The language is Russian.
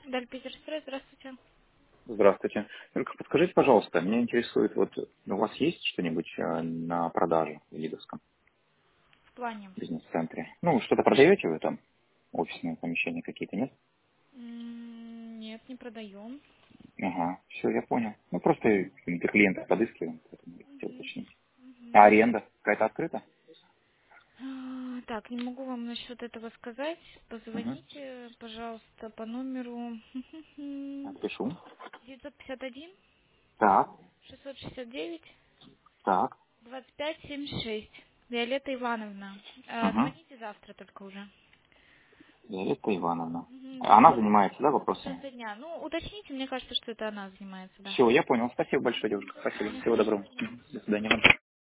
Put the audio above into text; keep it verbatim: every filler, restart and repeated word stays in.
Даль Питерстрой, здравствуйте. Здравствуйте. Только подскажите, пожалуйста, меня интересует, вот у вас есть что-нибудь э, на продажу в Лидовском В плане? бизнес-центре? Ну, что-то продаете вы там? Офисные помещения какие-то, нет? М, Нет, не продаем. Ага, все, я понял. Ну, просто для клиента подыскиваем, поэтому я хотел Мгм, уточнить. А мгм. аренда какая-то открыта? А, Так, не могу вам насчет этого сказать. Угу. Позвоните, пожалуйста, по номеру Отпишу. девятьсот пятьдесят один Так, шестьсот шестьдесят девять так. двадцать пять семьдесят шесть. Виолетта Ивановна. А, Угу. Звоните завтра только уже. Елена Ивановна. Мгм, Она Завтра занимается, да, до вопросами? конца дня. Ну, уточните, мне кажется, что это она занимается, да. Все, я понял. Спасибо большое, девушка. Спасибо. Всего доброго. Мгм. Мгм. До свидания.